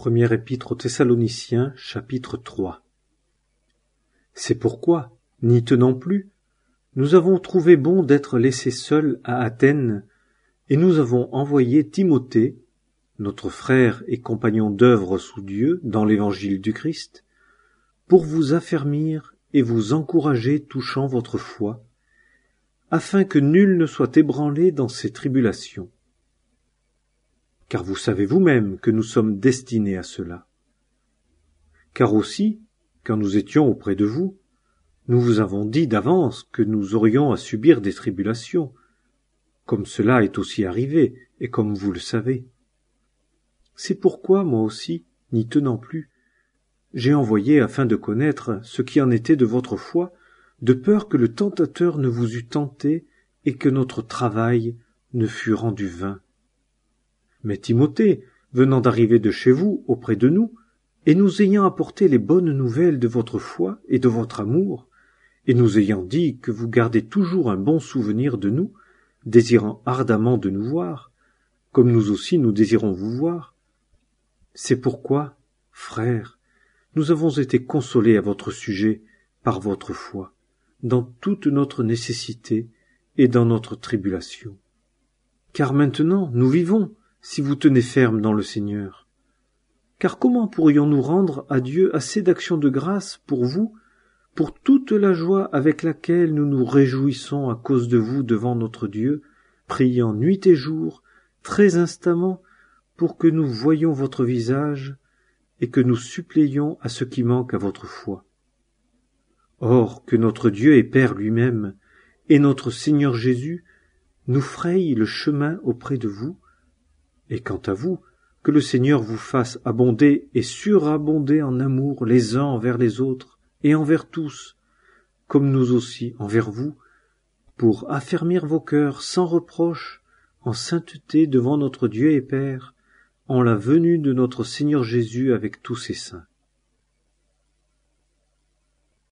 Première épître aux Thessaloniciens, chapitre 3. C'est pourquoi, n'y tenant plus, nous avons trouvé bon d'être laissés seuls à Athènes, et nous avons envoyé Timothée, notre frère et compagnon d'œuvre sous Dieu dans l'évangile du Christ, pour vous affermir et vous encourager touchant votre foi, afin que nul ne soit ébranlé dans ces tribulations. Car vous savez vous-même que nous sommes destinés à cela. Car aussi, quand nous étions auprès de vous, nous vous avons dit d'avance que nous aurions à subir des tribulations, comme cela est aussi arrivé, et comme vous le savez. C'est pourquoi, moi aussi, n'y tenant plus, j'ai envoyé afin de connaître ce qui en était de votre foi, de peur que le tentateur ne vous eût tenté et que notre travail ne fût rendu vain. Mais Timothée, venant d'arriver de chez vous auprès de nous, et nous ayant apporté les bonnes nouvelles de votre foi et de votre amour, et nous ayant dit que vous gardez toujours un bon souvenir de nous, désirant ardemment de nous voir, comme nous aussi nous désirons vous voir. C'est pourquoi, frères, nous avons été consolés à votre sujet par votre foi, dans toute notre nécessité et dans notre tribulation. Car maintenant nous vivons, si vous tenez ferme dans le Seigneur. Car comment pourrions-nous rendre à Dieu assez d'actions de grâce pour vous, pour toute la joie avec laquelle nous nous réjouissons à cause de vous devant notre Dieu, priant nuit et jour, très instamment, pour que nous voyions votre visage et que nous suppléions à ce qui manque à votre foi. Or, que notre Dieu et Père lui-même, et notre Seigneur Jésus, nous frayent le chemin auprès de vous, et quant à vous, que le Seigneur vous fasse abonder et surabonder en amour les uns envers les autres et envers tous, comme nous aussi envers vous, pour affermir vos cœurs sans reproche en sainteté devant notre Dieu et Père, en la venue de notre Seigneur Jésus avec tous ses saints.